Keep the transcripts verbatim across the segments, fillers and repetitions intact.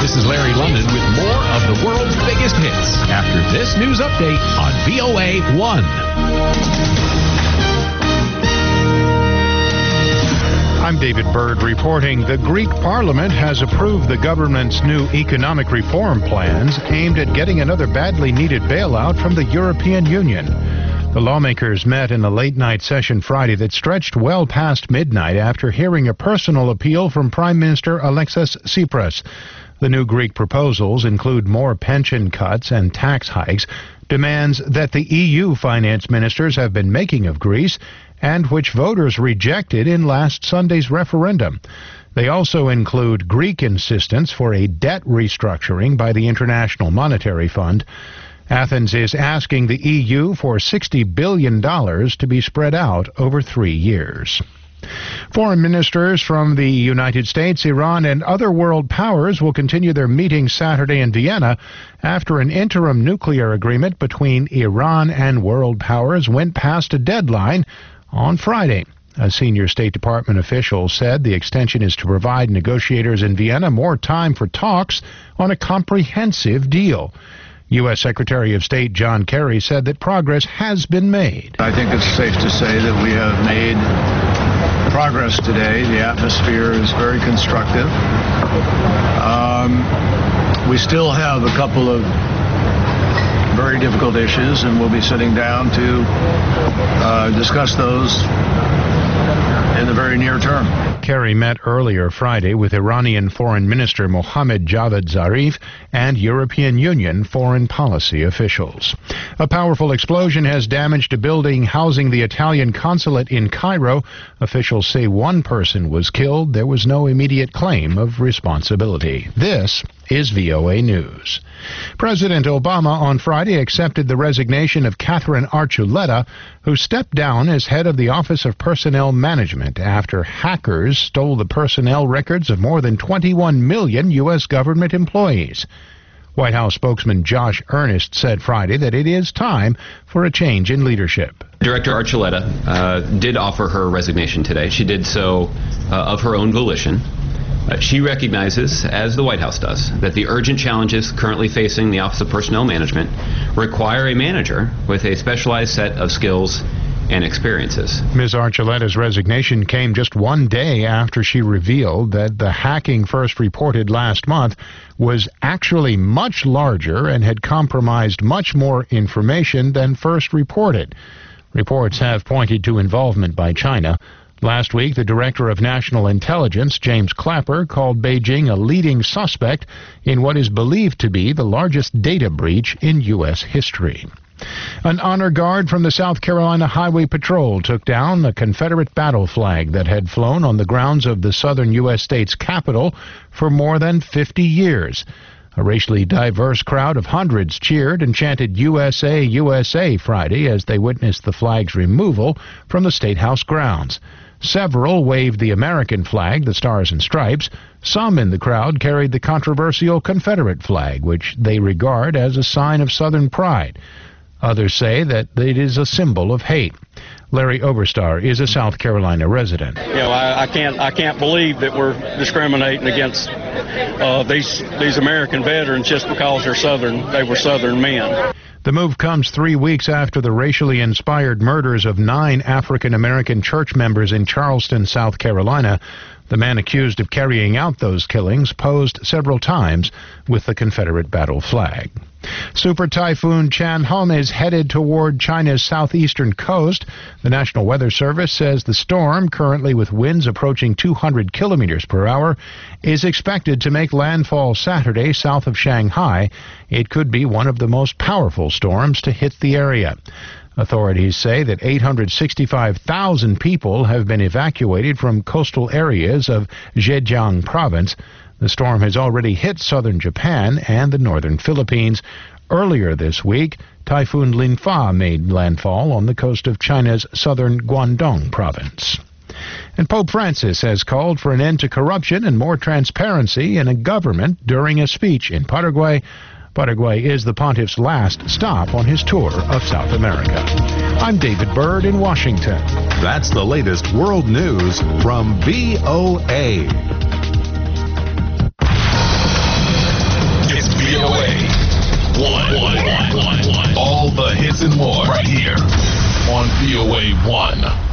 This is Larry London with more of the world's biggest hits after this news update on V O A one. I'm David Byrd reporting. The Greek parliament has approved the government's new economic reform plans aimed at getting another badly needed bailout from the European Union. The lawmakers met in a late-night session Friday that stretched well past midnight after hearing a personal appeal from Prime Minister Alexis Tsipras. The new Greek proposals include more pension cuts and tax hikes, demands that the E U finance ministers have been making of Greece, and which voters rejected in last Sunday's referendum. They also include Greek insistence for a debt restructuring by the International Monetary Fund. Athens is asking the E U for sixty billion dollars to be spread out over three years. Foreign ministers from the United States, Iran, and other world powers will continue their meetings Saturday in Vienna after an interim nuclear agreement between Iran and world powers went past a deadline on Friday. A senior State Department official said the extension is to provide negotiators in Vienna more time for talks on a comprehensive deal. U S Secretary of State John Kerry said that progress has been made. I think it's safe to say that we have made progress today. The atmosphere is very constructive. Um, we still have a couple of very difficult issues, and we'll be sitting down to uh, discuss those in the very near term. Kerry met earlier Friday with Iranian Foreign Minister Mohammad Javad Zarif and European Union foreign policy officials. A powerful explosion has damaged a building housing the Italian consulate in Cairo. Officials say one person was killed. There was no immediate claim of responsibility. This is V O A News. President Obama on Friday accepted the resignation of Catherine Archuleta, who stepped down as head of the Office of Personnel Management after hackers stole the personnel records of more than twenty-one million U S government employees. White House spokesman Josh Earnest said Friday that it is time for a change in leadership. Director Archuleta uh, did offer her resignation today. She did so uh, of her own volition. Uh, she recognizes, as the White House does, that the urgent challenges currently facing the Office of Personnel Management require a manager with a specialized set of skills and experiences. Miz Archuleta's resignation came just one day after she revealed that the hacking first reported last month was actually much larger and had compromised much more information than first reported. Reports have pointed to involvement by China. Last week, the Director of National Intelligence, James Clapper, called Beijing a leading suspect in what is believed to be the largest data breach in U S history. An honor guard from the South Carolina Highway Patrol took down a Confederate battle flag that had flown on the grounds of the southern U S state's capital for more than fifty years. A racially diverse crowd of hundreds cheered and chanted U S A, U S A Friday as they witnessed the flag's removal from the State House grounds. Several waved the American flag, the Stars and Stripes. Some in the crowd carried the controversial Confederate flag, which they regard as a sign of Southern pride. Others say that it is a symbol of hate. Larry Oberstar is a South Carolina resident. You know, I, I can't I can't believe that we're discriminating against uh, these these American veterans just because they're Southern. They were Southern men. The move comes three weeks after the racially inspired murders of nine African-American church members in Charleston, South Carolina. The man accused of carrying out those killings posed several times with the Confederate battle flag. Super Typhoon Chan-hum is headed toward China's southeastern coast. The National Weather Service says the storm, currently with winds approaching two hundred kilometers per hour, is expected to make landfall Saturday south of Shanghai. It could be one of the most powerful storms to hit the area. Authorities say that eight hundred sixty-five thousand people have been evacuated from coastal areas of Zhejiang province. The storm has already hit southern Japan and the northern Philippines. Earlier this week, Typhoon Linfa made landfall on the coast of China's southern Guangdong province. And Pope Francis has called for an end to corruption and more transparency in a government during a speech in Paraguay. Paraguay is the pontiff's last stop on his tour of South America. I'm David Byrd in Washington. That's the latest world news from V O A. sports, and more right here on V O A one.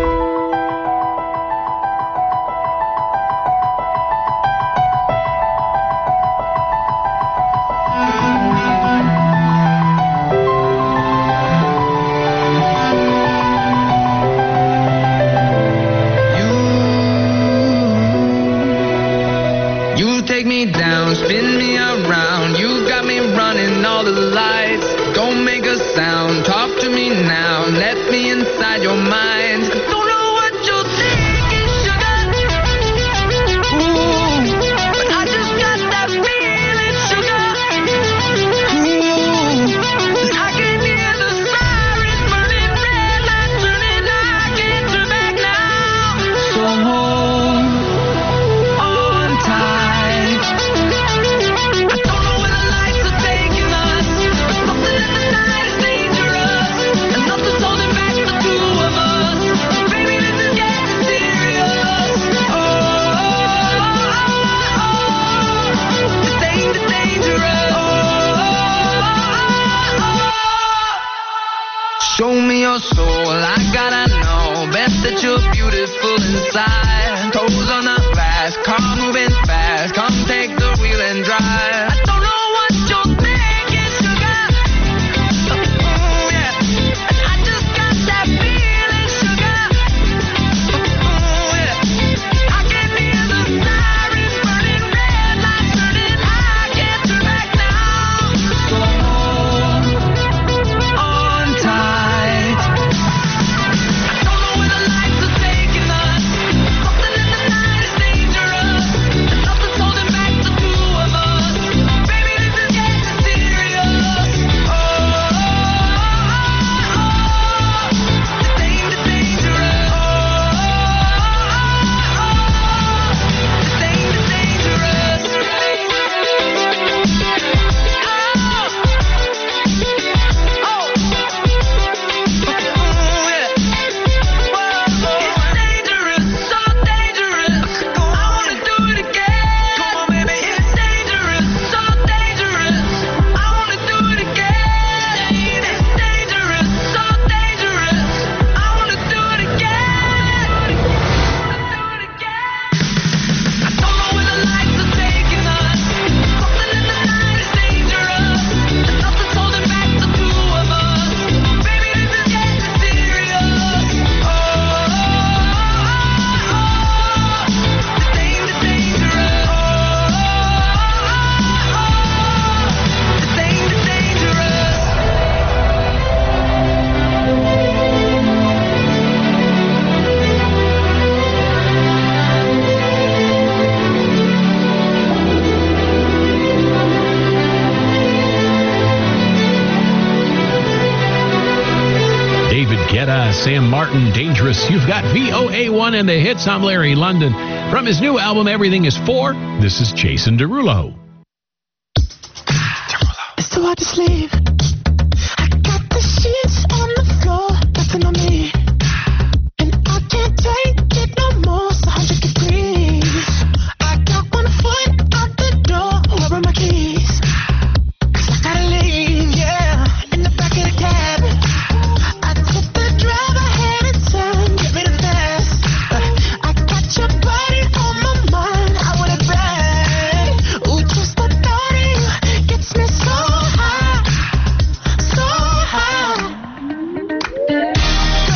Take me down, spin me around. You got me running all the lights. Don't make a sound, talk to me now. Let me inside your mind. Don't know what you're thinking, sugar. Ooh, but I just got that feeling, sugar. Ooh, and I can hear the sirens burning, red lights turning. I can't turn back now. So hold on tight. Show me your soul, I gotta know. Best that you're beautiful inside. Toes on the glass, car moving fast. Come take the wheel and drive. I don't know what you're thinking, sugar. Ooh, yeah. And I just got that feeling, sugar. Ooh, yeah. I can hear the sirens burning, red lights turning. I can't turn back now. So hold on tight. Sam Martin, Dangerous. You've got V O A one and the hits. I'm Larry London. From his new album, Everything is Four, this is Jason Derulo. It's too hard to sleep. I got the sheets on the floor, nothing on me. And I can't take it no more, it's one hundred degrees. I got one foot out the door, where are my keys? 'Cause I gotta leave, yeah, in the back of the cab. I took the drive ahead of time, get rid of fast. I got your body on my mind, I want it bad. Ooh, just the thought of you gets me so high, so high.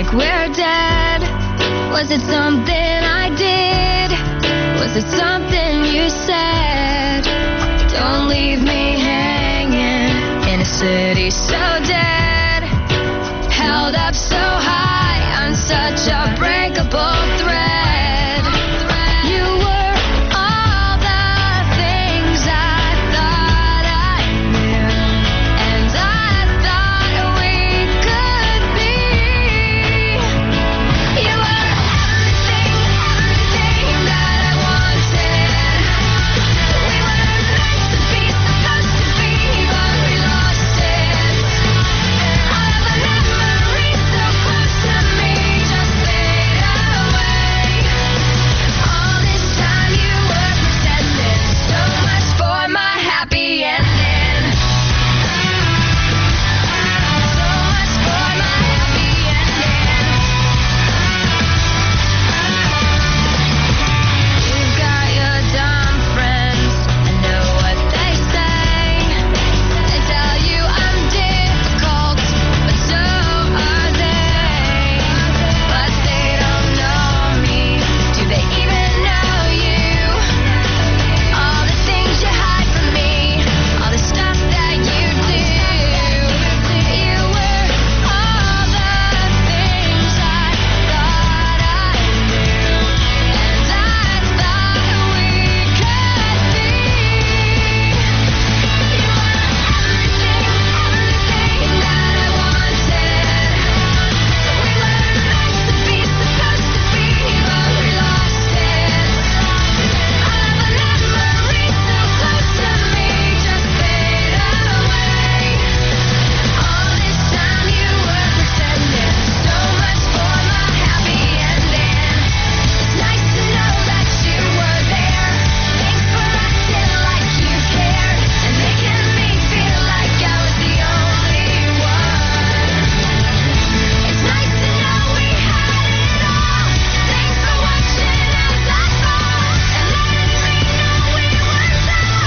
like we're dead. Was it something I did? Was it something you said? Don't leave me hanging in a city so dead, held up so high on such a breakable thread. You were all the things I thought I knew, and I thought we could be. You were everything, everything that I wanted. We were meant to be, supposed to be, but we lost it. All of the memories so close to me just fade away. All this time you were pretending, so much for my happy ending. So much for my happy ending. You've got your dumb friends, I know what they say. They tell you I'm difficult, but so are they. But they don't know me. Do they even know you? All the things you hide from me, all the stuff that you do. You were all the things I thought I knew, and I thought we could be. You were everything, everything that I wanted. We were meant to be, supposed to be, but we lost it. All of the memories so close to me just fade away. All this time you were pretending, so much for my happy ending. It's nice to know that you were there. Thanks for acting like you cared and making me feel like I was the only one. It's nice to know we had it all. Thanks for watching as I fall and letting me know we weren't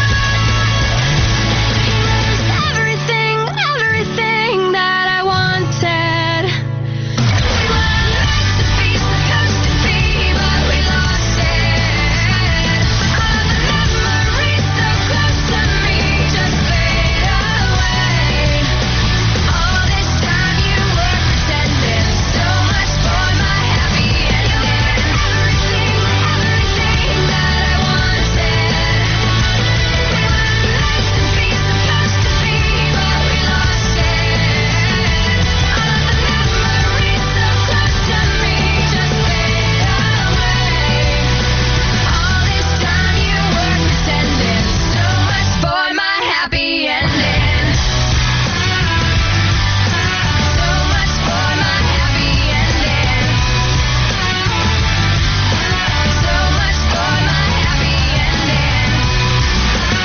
done. He was everything, everything that I wanted. We were meant to be, supposed to be, but we lost it. All of the memories so close to me just fade away. All this time you were pretending, so much for my happy ending. Everything, everything that I wanted. We were meant to be, supposed to be, but we lost it. All of the memories so close to me just fade away. All this time you were pretending, so much for my happy ending. So much for my happy ending. So much for my happy ending.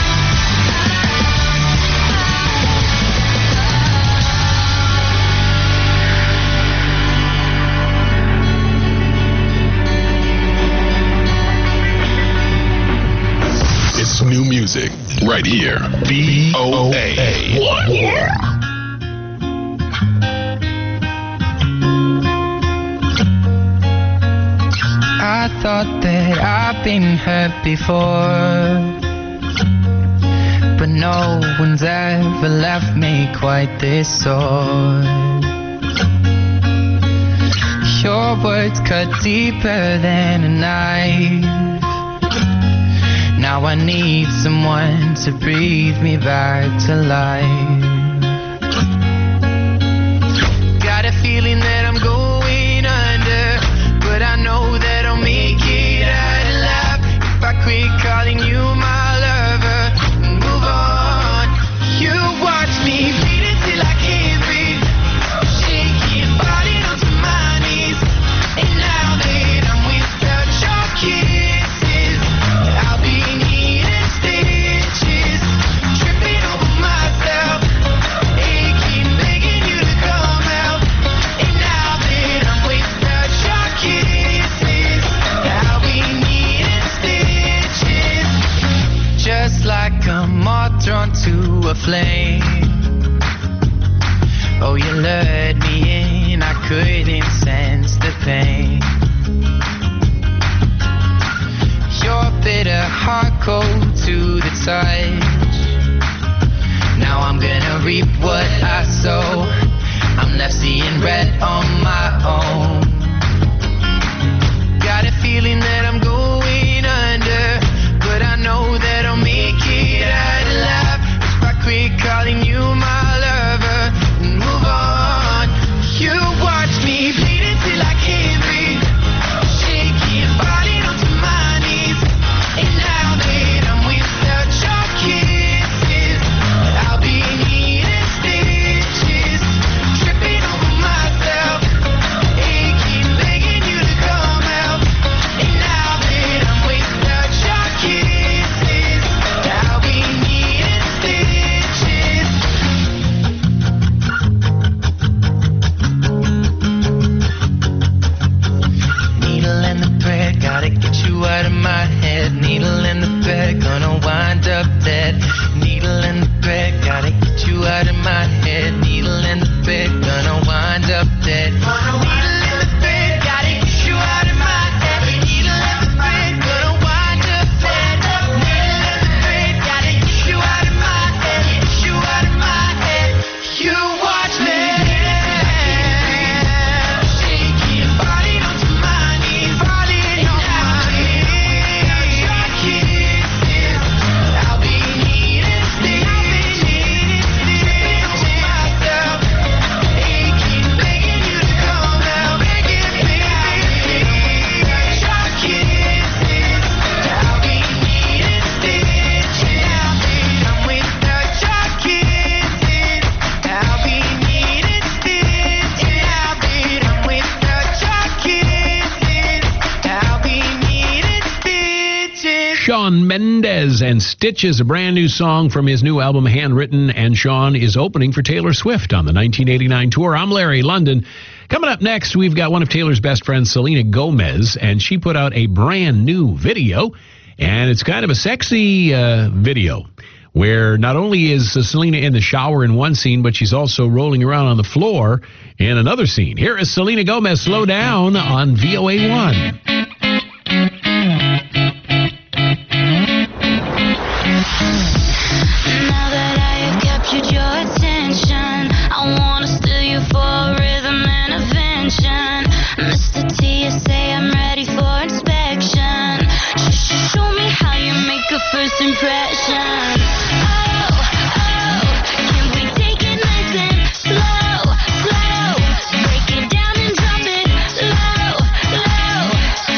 It's new music right here. V O A one. I thought that I've been hurt before, but no one's ever left me quite this sore. Your words cut deeper than a knife. Now I need someone to breathe me back to life. Got a feeling that I'm going under, but I know that I'll make it out alive if I quit calling you my lover and move on. You watch me bleed until I can't breathe, shaking, falling onto my knees. And now that I'm without your kisses, I'll be needing stitches, tripping over myself, aching, begging you to come out. And now that I'm without your kisses, I'll be needing stitches, just like a moth drawn to a flame. Oh, you lured me in, I couldn't sense the pain. Your bitter heart cold to the touch. Now I'm gonna reap what I sow. I'm left seeing red on my own. Got a feeling that I'm going under, but I know that I'll make it out alive. If I quit calling you my lover and move on, you watch me bleed until I can't breathe, shaking, falling onto my knees. And now that I'm without your kisses, I'll be needing stitches, tripping over myself, aching, begging you to come out. And now that I'm without your kisses, I'll be needing stitches. Needle in the thread, gotta get you out of my head. Needle in the thread, gonna wind up dead. Needle in the thread, gotta get you out of my head. Needle in the thread, gonna wind up dead. Needle in the thread, gotta get you out of my head. Needle in the thread, gonna wind up dead. Needle in the thread, gotta get you out of my head. Get you out of my head. You watch me. Shaking, falling onto my knees, falling on my knees. Your kisses, I'll be needing stitches, tripping over myself, aching, begging you to come out, begging, begging. Your kisses, I'll be needing stitches. I'm without your kisses, I'll be needing stitches. I'm without your kisses, I'll be needing stitches. Shawn Mendes and Stitches, a brand new song from his new album Handwritten, and Shawn is opening for Taylor Swift on the nineteen eighty-nine tour. I'm Larry London. Coming up next, we've got one of Taylor's best friends, Selena Gomez, and she put out a brand new video, and it's kind of a sexy uh, video where not only is uh, Selena in the shower in one scene, but she's also rolling around on the floor in another scene. Here is Selena Gomez, Slow Down, on V O A one. Now that I have captured your attention, I wanna steal you for a rhythm intervention. Mister T, you say I'm ready for inspection. Sh- sh- Show me how you make a first impression. Oh, oh, can we take it nice and slow, slow? Break it down and drop it low, low.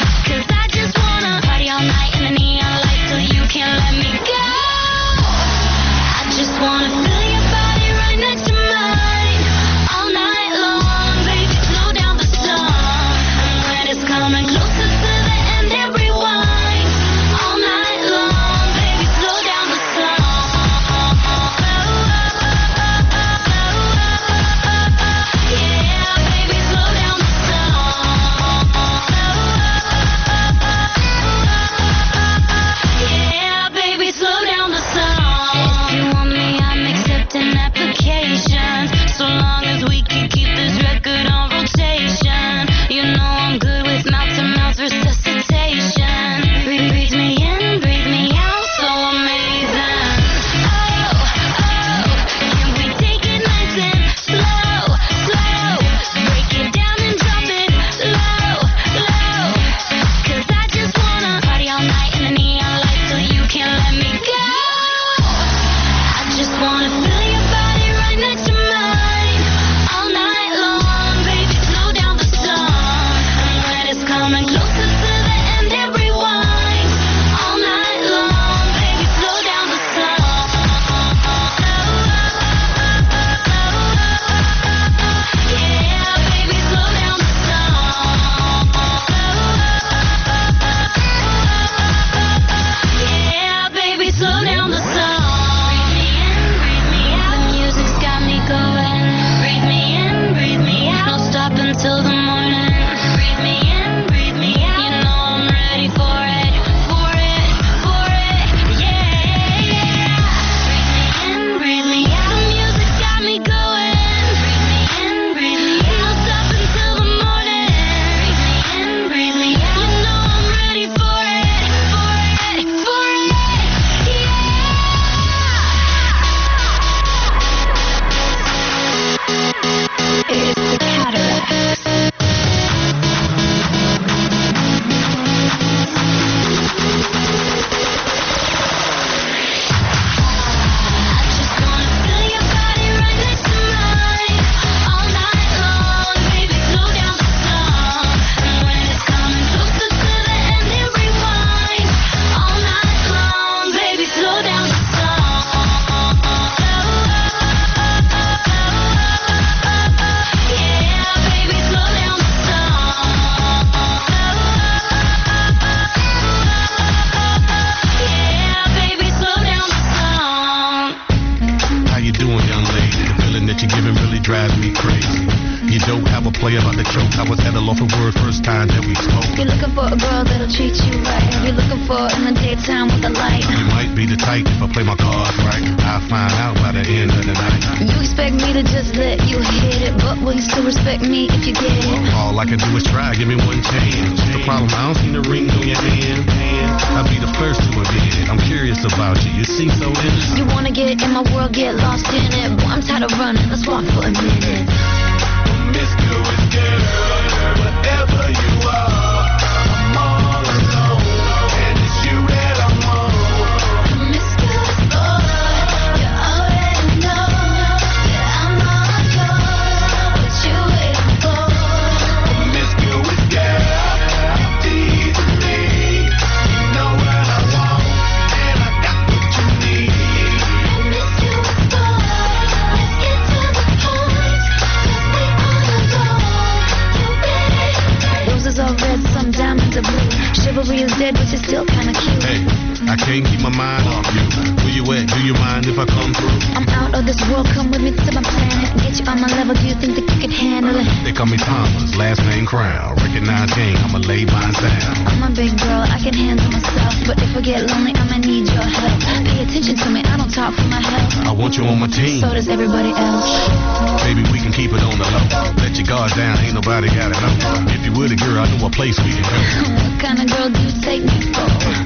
play about the choke. I was at a loss for word first time that we spoke. You're looking for a girl that'll treat you right. You're looking for in the daytime with the light. You might be the type if I play my cards right. I'll find out by the end of the night. You expect me to just let you hit it, but will you still respect me if you get it? All I can do is try, give me one chance. What's the problem? I don't see the ring on your hand. I'll be the first to admit it. I'm curious about you. You seem so innocent. You wanna get in my world, get lost in it. Boy, I'm tired of running. Let's walk for a minute. Promiscuous girl, whatever you are, I'm all alone, and it's you that I want. Promiscuous boy, you already know that I'm all yours. What you waiting for? Promiscuous girl, you're teasing me. You know what I want, and I got what you need. Promiscuous boy, let's get to the point, 'cause we all adore. You ready? Roses are red, some diamonds are blue. Chivalry is dead, but you're still kinda cute. Hey, I can't keep my mind off you. Where you at? Do you mind if I come through? I'm out of this world, come with me to my planet. Get you on my level, do you think that you can handle it? They call me Thomas, last name Crown. Recognize game, I'ma lay mine down. I'm a big girl, I can handle myself. But if I get lonely, I'ma need your help. Pay attention to me, I don't talk for my health. I want you on my team. So does everybody else. Baby, we can keep it on the low. Let your guard down, ain't nobody gotta know. If you were the girl, I know a place we can go. What kind of girl do you take me for?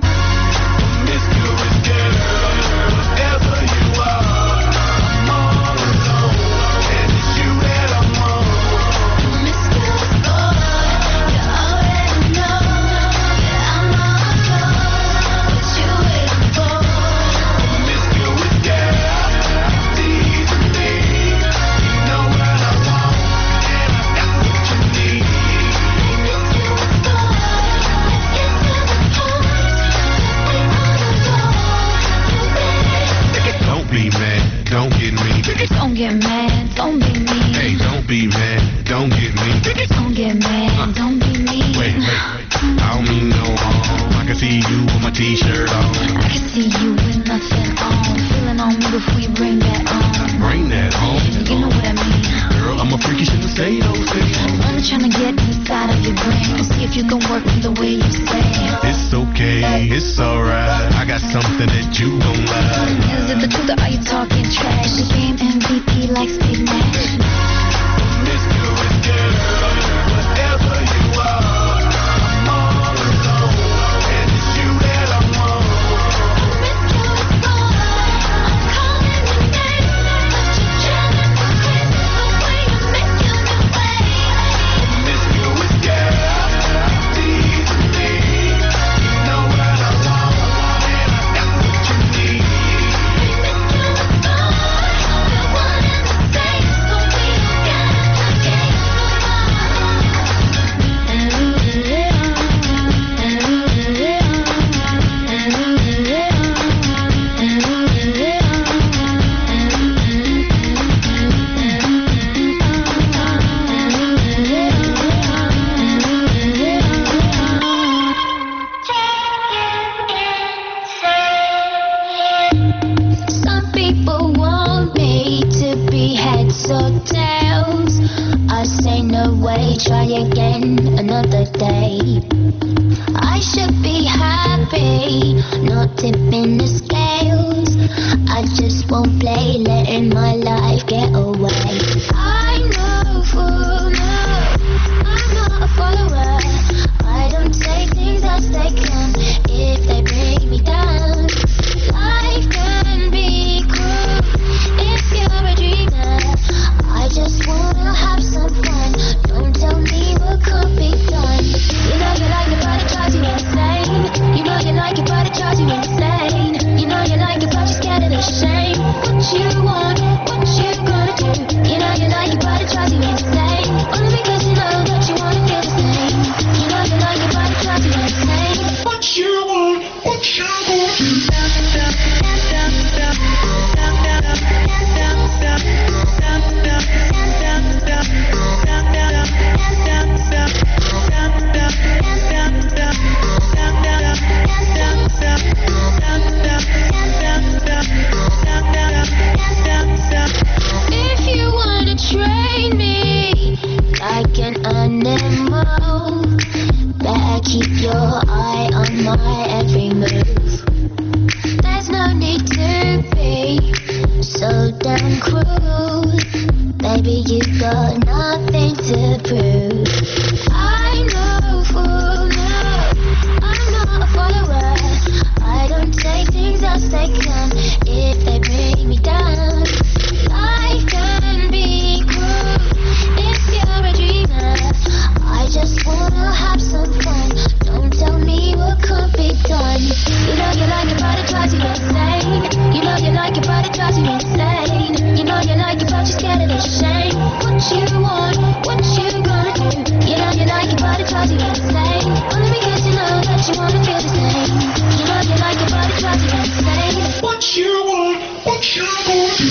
Promiscuous girl, whatever you are, I'm all alone, and it's you that I want. Promiscuous boy, you already know that I'm all yours. What you waiting for? Promiscuous girl, you're teasing me. You know what I want, and I got what you need. Promiscuous boy, let's get to the point, 'cause we all adore. You ready? Don't be mad, don't get me. Don't get mad, don't be mean. Hey, don't be mad, don't get me. Don't get mad, don't be mean. Wait, wait, I don't mean no harm. I can see you with my t-shirt on. I can see you with nothing on. Feeling on me before you bring that on. Bring that home. You know what I mean. Girl, I'm a freak, you shouldn't say those things. I'm only trying to get inside of your brain and see if you can work me the way you say. It's okay, it's alright. I got something that you don't like. Is it the truth or are you talking trash? The game M V P like Steve Nash. Promiscuous girl, whatever you are, I'm all alone, and it's you that I want. Promiscuous boy, I'm calling your name, but you're jealous and crazy the way you make your new way. Promiscuous girl, you're teasing me. You know what I want, and I got what you need. Promiscuous boy, we're one and the same, so we don't gotta play games Some people want me to be heads or tails. I say no way, try again another day. I should be happy, not tipping the scales. I just won't play, letting my life get away. I know for now, I'm not a follower. I don't take things as they come if they bring me down. Life can be cruel if you're a dreamer. I just wanna have some fun. Don't tell me what could be done. You know you like it, but it drives you insane. You know you like it, but it drives you insane. You know keep your eye on my every move. There's no need to be so damn cruel. Baby, you've got nothing to prove. I know full well I'm not a follower. I don't take things as they come if they bring me down. Life can be cruel if you're a dreamer. I just wanna have some fun. Don't tell me what can't be done. You know you like it, but it drives you insane. You know you like it, but it drives you insane. You know you like it, but you're scared of the shame. What you want, what you gonna do? You know you like it, but it drives you insane. Only because you know that you wanna feel the same. You know you like it, but it drives you insane. What you want, what you gonna do?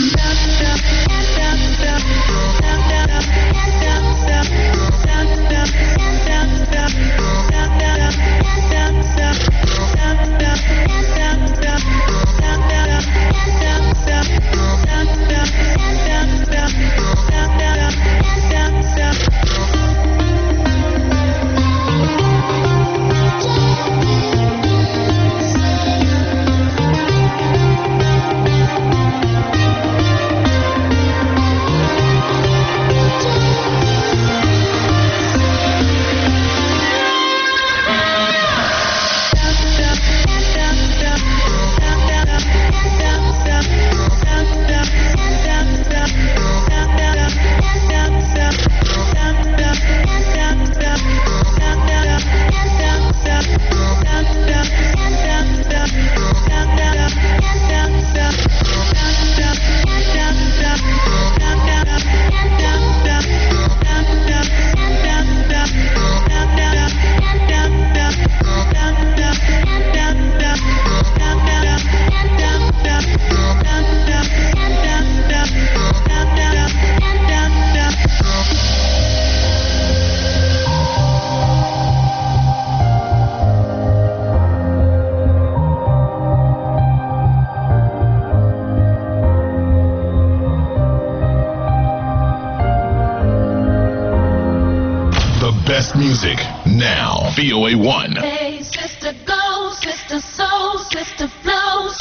Music now. V O A one. Hey, sister, go, sister, soul, sister, flows.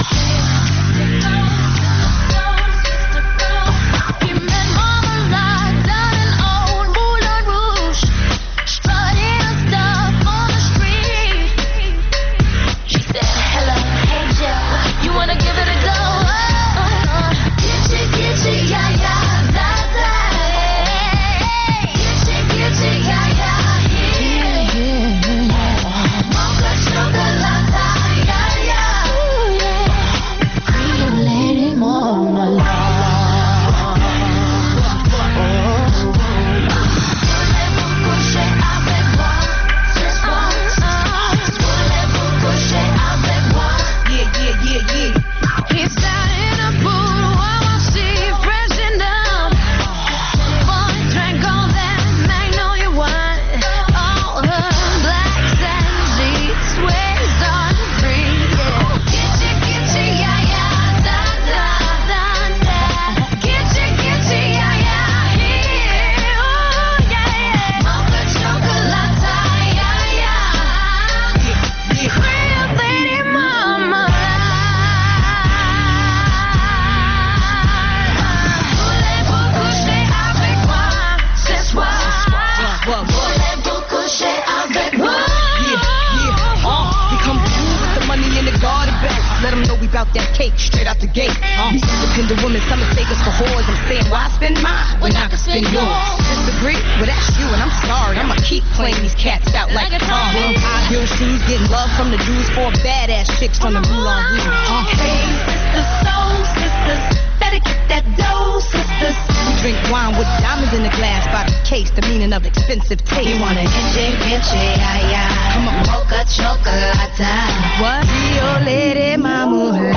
That cake straight out the gate. Uh, These independent women, some mistake us for whores. I'm saying, why spend mine when I can spend yours? Disagree? Well, that's you, and I'm sorry. I'ma keep playing these cats out like a car. Wearing high heel shoes, getting love from the Jews, for badass chicks from the Moulin Rouge. Uh, hey, sisters, soul sisters, better get that dough, sisters. We drink wine with diamonds in the glass by the case, the meaning of expensive taste. You want a inche, inche, ay, ay. Come on, mocha chocolate. What? Rio Lady Mama.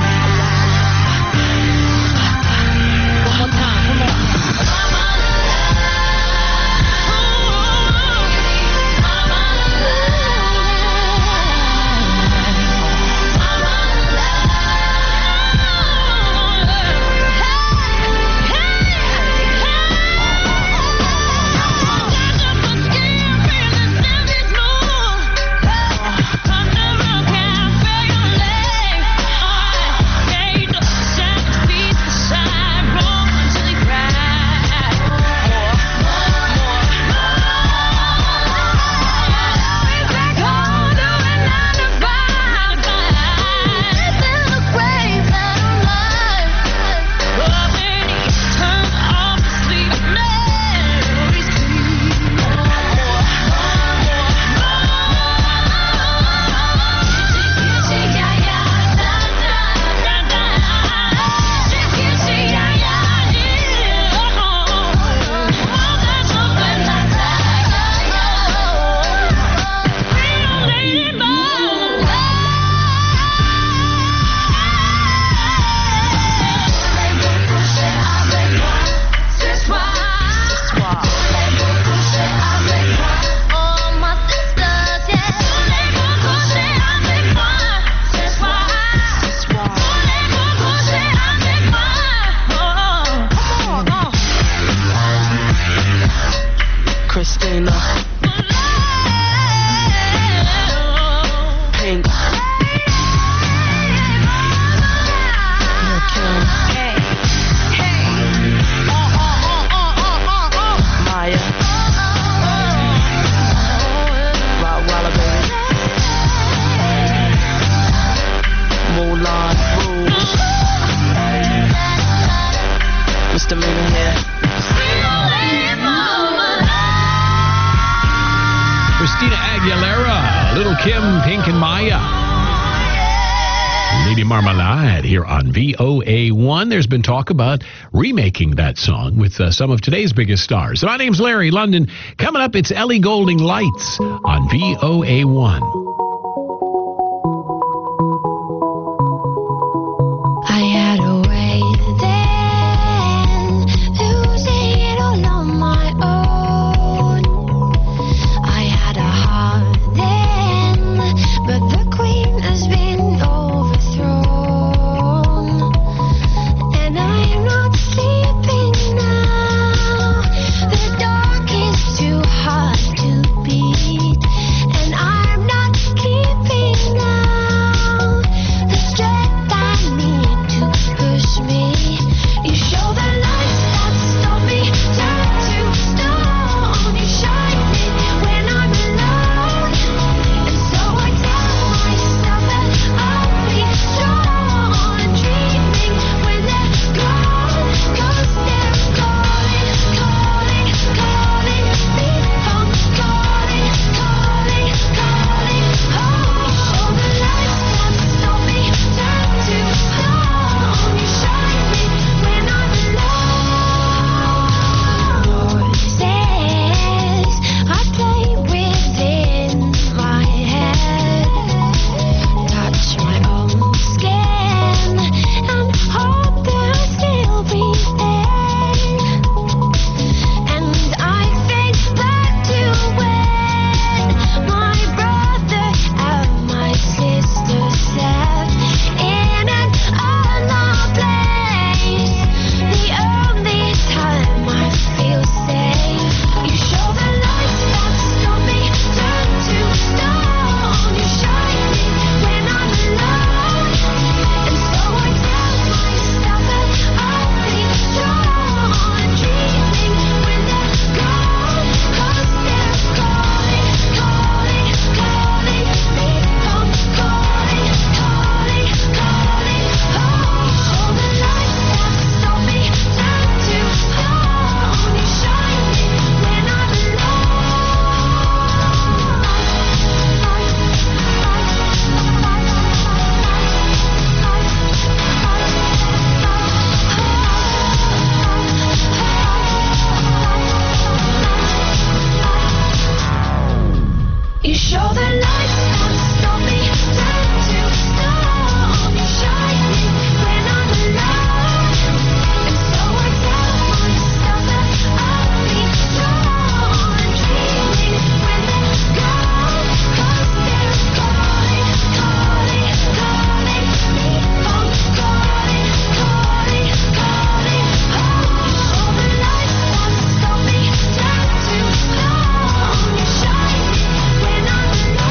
One more time, come on. Little Kim, Pink, and Maya. Lady Marmalade here on V O A one. There's been talk about remaking that song with uh, some of today's biggest stars. My name's Larry London. Coming up, it's Ellie Goulding Lights on V O A one. I had a way then, losing it all on my own. I had a heart then, but the queen has been overthrown. And I'm not sleeping now. The dark is too hard to beat. And I'm not keeping now the strength I need to push me. You show the lights that stop me, turn to stone. You shine me when I'm alone. And so I tell myself that I'll be strong. Dreaming when they're gone, 'cause they're calling, calling, calling me home. Calling, calling, calling home. You show the lights that stop me, turn to stone. You shine me when I'm alone. Voices I play within my head, touch my own skin and hope they'll still be there. And I face that too when my brother and my sister slept in an unknown place. The only time I feel safe. You show the lights that stop me, turn to stone. You shine me when I'm alone. And so I tell myself that I'll be strong. Dreaming when they're gone, 'cause they're calling, calling, calling me home. Calling, calling, calling home. You show the lights that stop me, turn to stone. You shine me when I'm You show the lights that stop me, turn to stone. You shine me when I'm alone. And so I tell myself that I'll be strong. Dreaming when they're gone, 'cause they're calling, calling, calling me home. Calling, calling, calling home. You show the lights that stop me, turn to stone. You shine me when I'm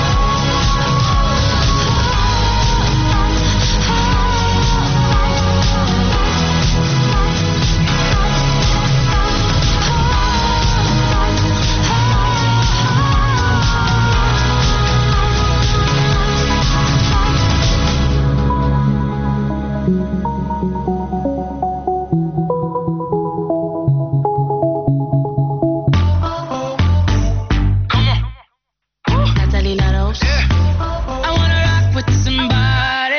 Natalie Laros. I wanna rock with somebody.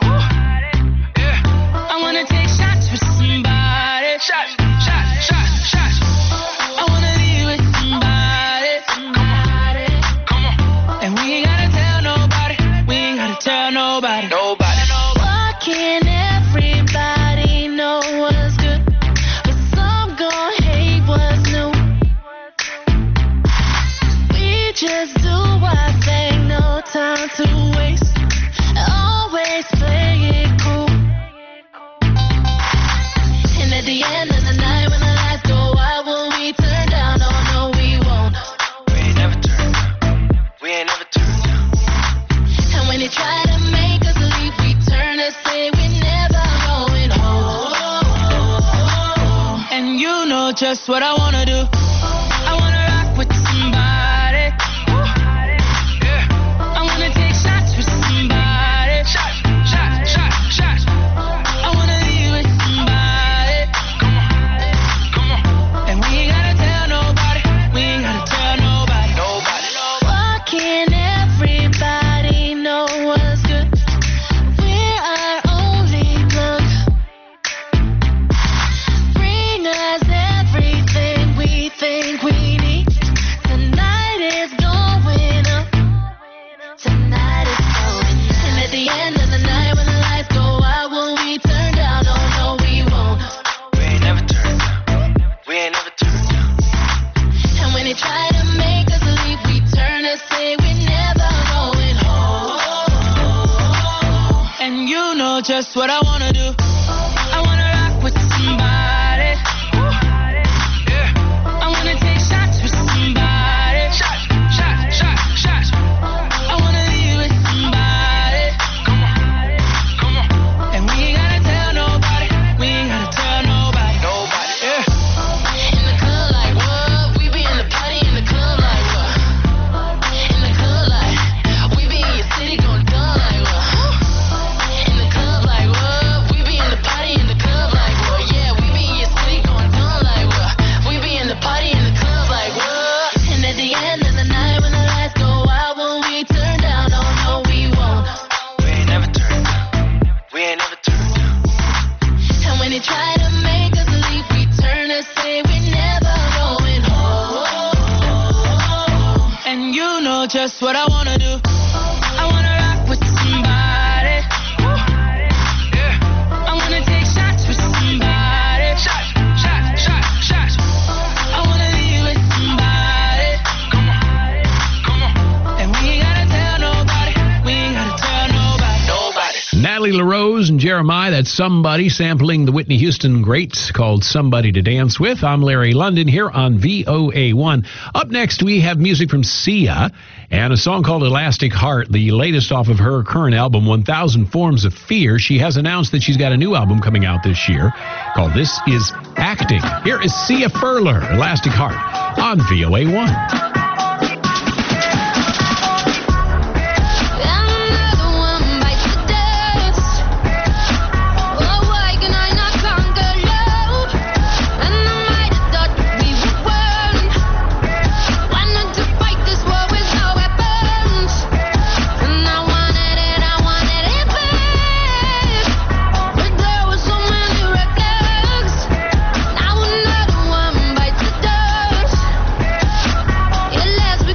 I wanna take shots with somebody. Shots, shots, shots, shots. I wanna be with somebody. Come on. And we ain't gotta tell nobody. We ain't gotta tell nobody. Nobody. Why can't everybody know what's good? But some gon' hate what's new. We just do our thing, no time to waste. Always play it cool. And at the end of the night, when the lights go out, will we turn down? Oh no, we won't. We ain't never turned down. We ain't never turned down. And when they try to make us leave, we turn and say we're never going home. And you know just what I wanna do. I wanna rock with somebody. I wanna take shots with somebody. Shots, shots, shots, shots. I wanna be with somebody. Come on, come on. And we ain't gotta tell nobody. We ain't gotta tell nobody. Nobody. Why can't everybody just what I wanna do. I wanna rock with somebody. Yeah. I wanna take shots with somebody. Shots, shots, shots, shots. I wanna be with somebody. Come on, come on. And we ain't gotta tell nobody. We ain't gotta tell nobody. Nobody. Yeah. In the club like what? We be in the party in the club like what? In the club like we be in your city going dumb like what? In the club like what? We be in the party in the club like what? Yeah, we be in your city going dumb like what? We be in the party in the club like what? And at the end of the night when the lights go out, when we turn down, oh no we won't. We ain't never turned down. We ain't never turned down. And when they try to make us leave, we turn and say we're never going home. And you know just what I wanna do. I wanna rock with somebody. Yeah. I wanna take shots with somebody. Shots, shots, shots, shots. I wanna be with somebody. Come on, come on. And we ain't gotta tell nobody. We ain't gotta tell nobody. Nobody. Natalie LaRose and Jeremiah, that's Somebody, sampling the Whitney Houston greats called Somebody to Dance With. I'm Larry London here on V O A one. Up next, we have music from Sia and a song called Elastic Heart, the latest off of her current album, one thousand Forms of Fear. She has announced that she's got a new album coming out this year called This Is Acting. Here is Sia Furler, Elastic Heart, on V O A one. Another one bites the dust. Oh, why can I not conquer love? And I might have thought we would win. Why not to fight this war with no weapons? And I wanted it, I wanted it back. But there were so many red flags. Now another one bites the dust. It lasts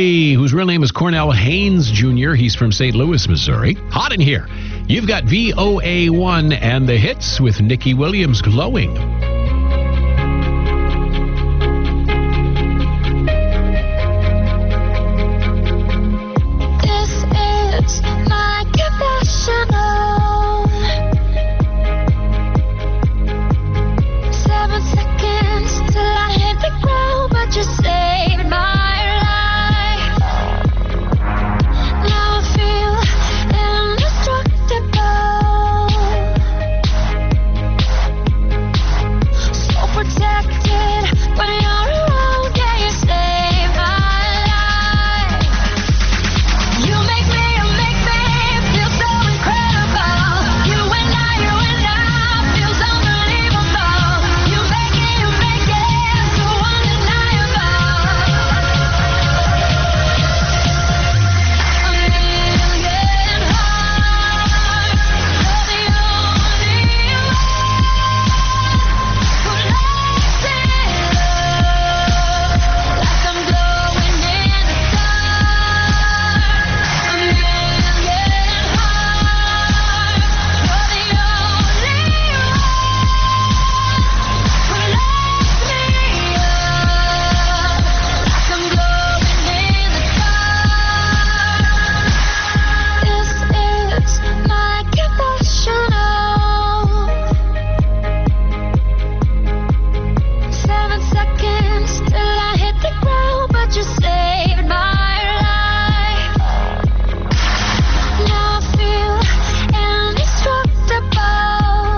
Riley, whose real name is Cornell Haynes Junior He's from Saint Louis, Missouri. Hot in here. You've got V O A one and the hits with Nikki Williams, Glowing. This is my confessional. Seven seconds till I hit the ground, but you saved my life. Now I feel indestructible, so protected when you're around. Yeah, you save my life. You make me, you make me feel so incredible. You and I, you and I feels unbelievable. You make it, you make it so undeniable. A million hearts, you're the only one who lights it up like I'm glowing in the dark. A million hearts, you're the only one who lights me up like I'm glowing in the dark. This is my confessional. Seven seconds till I hit the ground, but you saved my life. Now I feel indestructible,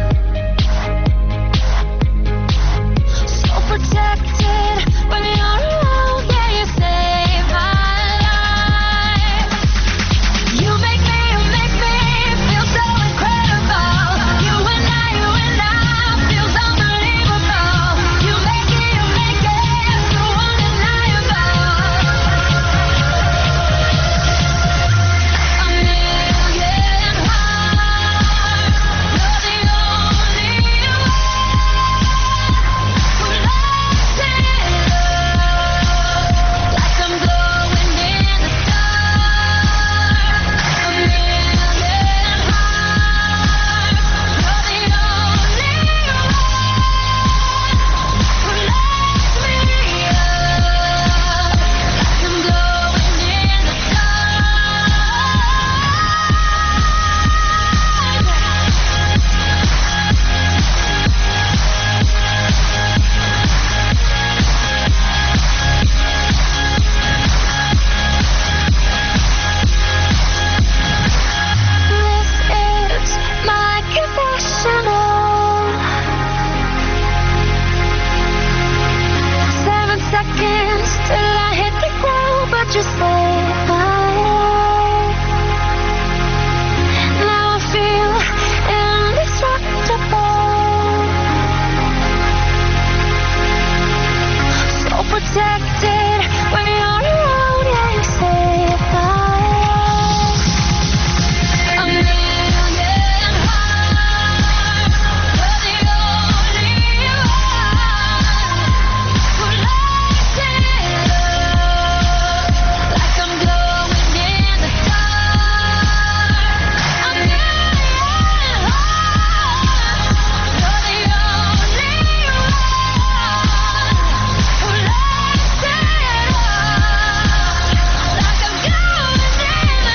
so protected when you're around. Yeah, you save my life. You make me, you make me feel so incredible. You and I, you and I feels unbelievable. You make it, you make it so undeniable. A million hearts, you're the only one who lights it up like I'm glowing in the dark. A million hearts, you're the only one who lights me up like I'm glowing in the This is my confessional. Seven seconds till I hit the ground, but you saved my life. Now I feel indestructible, so protected when you're around. Yeah, you saved my life. A million hearts, you're the only one who lights it up like I'm glowing in the dark. A million hearts, you're the only one who lights it up like I'm glowing in the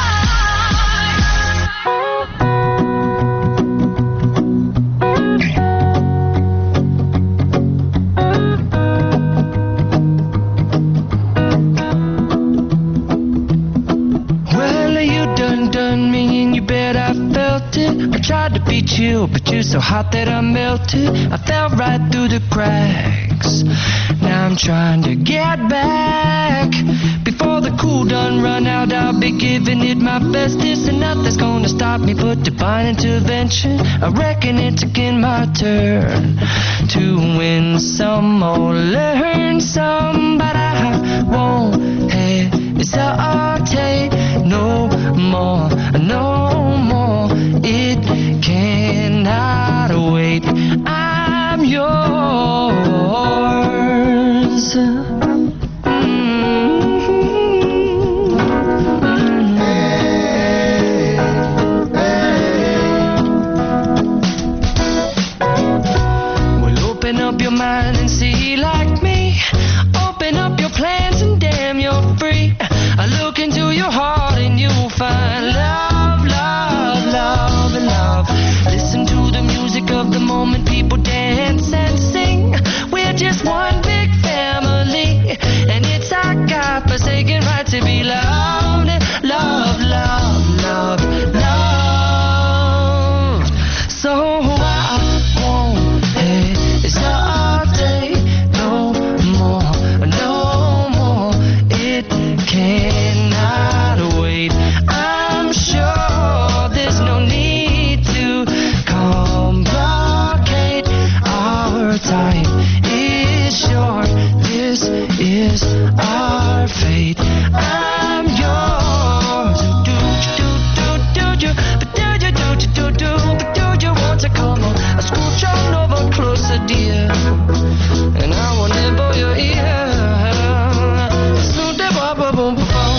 Well, you done done me and you bet I felt it. I tried to beat you, but you're so hot that I melted. I fell right through the cracks. Now I'm trying to get back. Before the cool done run out, I'll be giving it my bestest. And nothing's gonna stop me but divine intervention. I reckon it's again my turn to win some or learn some. But I won't hesitate no more, no more. It cannot wait. I'm yours. Mm-hmm. it short. This is our fate. I'm yours. Do do do do do, but do do do do do, but do you want to come on? I scooch on over closer, dear, and I will nibble your ear. Snoop da ba ba boom ba boom.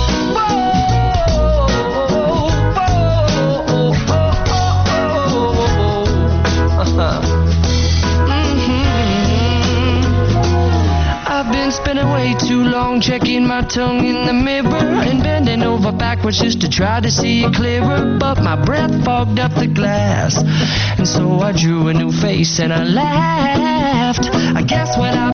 Spending way too long checking my tongue in the mirror and bending over backwards just to try to see it clearer, but my breath fogged up the glass, and so I drew a new face and I laughed. I guess when I